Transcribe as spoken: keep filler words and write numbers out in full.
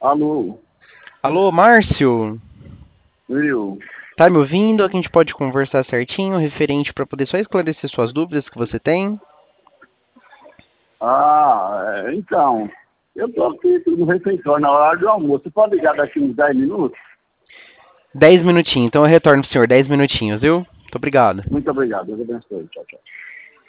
Alô, Alô, Márcio? eu. Tá me ouvindo? Aqui a gente pode conversar certinho, referente para poder só esclarecer suas dúvidas que você tem. Ah, é, então, eu estou aqui no refeitório na hora do almoço. Você pode ligar daqui uns dez minutos? Dez minutinhos, então eu retorno pro senhor, dez minutinhos, viu? Muito obrigado. Muito obrigado, Deus abençoe. Tchau, tchau.